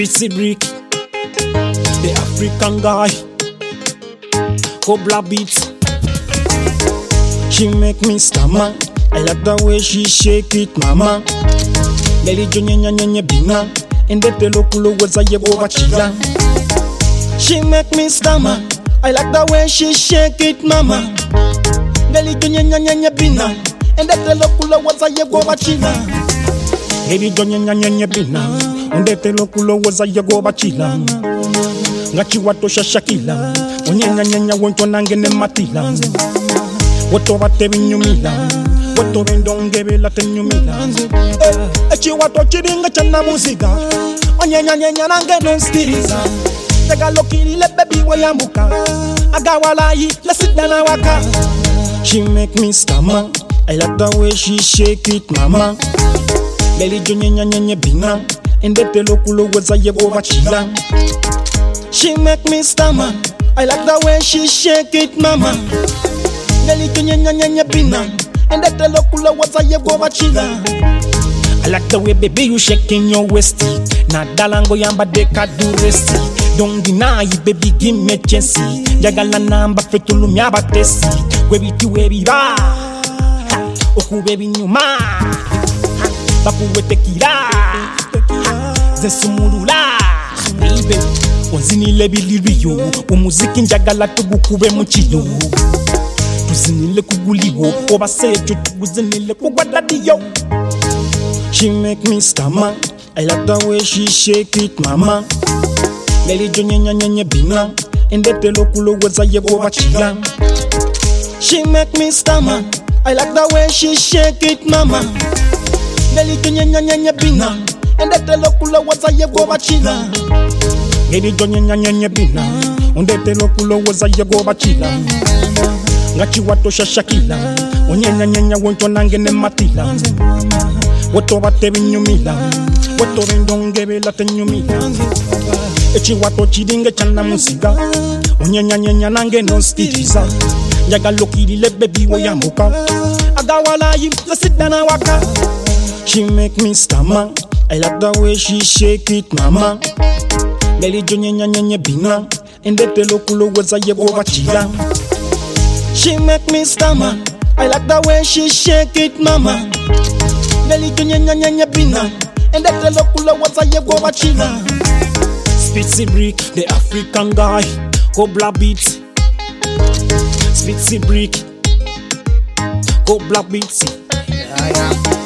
Spitzy Brick, the African guy, Cobra Beats. She make me stammer. I like the way she shake it, mama. Leli jonya nyanya bina, endete lokulo waza yebo wachila. She make me stammer. I like the way she shake it, mama. Leli jonya nyanya bina, endete lokulo waza yebo wachila. Leli jonya nyanya bina, endete lokulo waza yebo wachila. Ngachi watosha shakila, onyenya nyanya woncho nangene matila. Woto bate binyumila, woto bendonge la tenyumila. Echi wato chiringa chana musiga, onyenya nyenya nangene stiliza. Daga lokili le baby wayamuka, agawala yi le sidana waka. She make me stammer. I like the way she shake it, mama. Leli jonya nyanya bina, endete lokulo waza yebo wachila. She make me stammer. I like the way she shake it, mama. Leli jonya bina, endete lokulo waza yebo wachila. I like the way baby you shaking your waist. Na dalango yamba deka do resti. Don't deny it, baby, give me a chance. Jagala namba fetulu myaba tesi. Webi tu webi ba, oku webi nyuma. Bapu wete kira, zesumulula. Baby, onzini lebi liriyo. Umuziki njagala tugukube muchiyo. Tuzinile kuguliwo, oba sejo tuzinile kugwadadiyo. She make me stammer. I like the way she shake it, mama. Leli jonya nyanya bina, endete lokulo waza yebo wachila. She make me stammer. I like the way she shake it, mama. Leli jonya nyanya bina, endete lokulo waza yebo wachila. Leli jonya nyanya bina, endete lokulo waza yebo wachila. Ngachi watosha shakila, onyenya nyanya woncho nangene matila. Woto bate binyumila, woto bendonge la tenyumila. Echi wato chiringa chana musiga, onyenya nyenya nange no stiliza. Njaga lokili le baby wayamuka, agawala yi le sidana waka. She make me stammer. I like the way she shake it, mama. Leli jonya nyanya bina, endete lokulo waza yebo wachila. She make me stammer. I like the way she shake it, mama. Leli jonya nyanya bina, endete lokulo waza yebo wachila. Spitzy Brick, the African guy, Cobra Beats. Spitzy Brick, Cobra Beats. Yeah.